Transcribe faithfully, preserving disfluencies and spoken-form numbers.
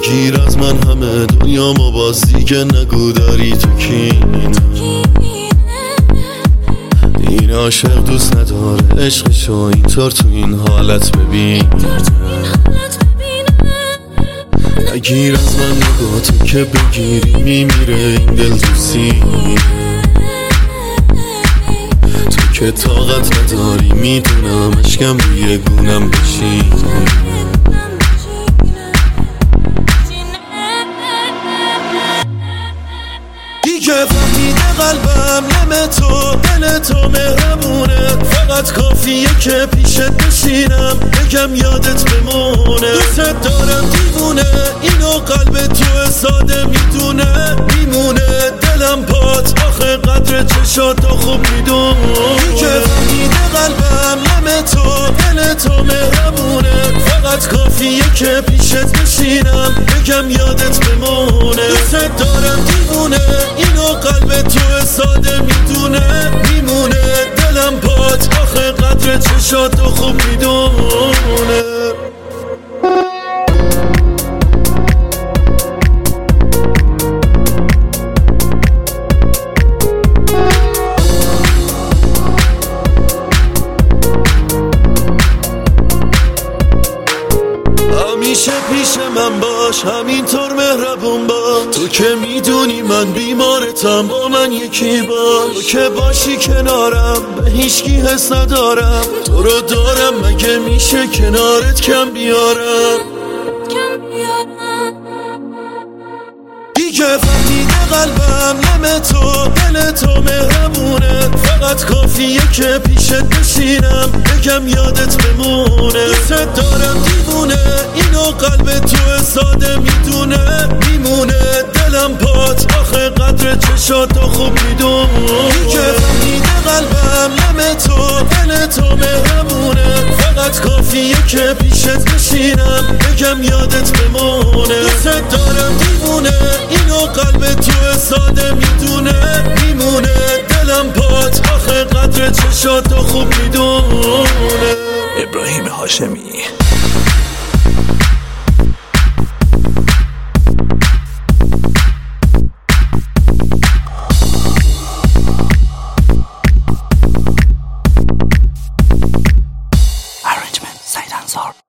بگیر از من همه دنیامو باز دیگه نگو داری تو کینه. این عاشق دوست نداره عشقشو اینطور تو این حالت ببین. نگیر از من نگاه تو که بگیری میمیره این دل تو سینه. تو که طاقت نداری میدونم اشکم روی گونم بشین. دیگه فهمیده قلبم نم تو دل تو مهربونه. فقط کافیه که پیشت بشینم بگم یادت بمونه. دوست دارم دیوونه اینو قلب تو ساده میدونه. میمونه دلم پات آخه قدر چشاتو خوب میدون. دیگه فهمیده قلبم نم تو دل تو مهربونه. فقط کافیه که پیشت بشینم بگم یادت بمونه. دوست دارم دیوونه اینو قلب تو ساده میدونه. میمونه دلم پات آخه قدر چشاتو خوب میدونه. همیشه پیش من باش همینطور مهربون باش. تو که میدونی من بیمارتم با من یکی باش. تو که باشی کنارم به هیچکی حس ندارم. تو رو دارم مگه میشه کنارت کم بیارم. دیگه فهمیده قلبم نم تو دل تو مهربونه. فقط کافیه که پیشت بشینم بگم یادت بمونه. دوست دارم دیوونه اینو قلب تو ساده میدونه. میمونه دلم پات آخه قدر چشاتو خوب میدون. دیگه فهمیده قلبم نم تو دل تو مهربونه. فقط کافیه که پیشت بشینم بگم یادت بمونه. دوست دارم دیوونه اینو قلب تو ساده میدونه. میمونه دلم پات آخه قدر چشاتو خوب میدونه. ابراهیم هاشمی. Arrangement Said Ansar.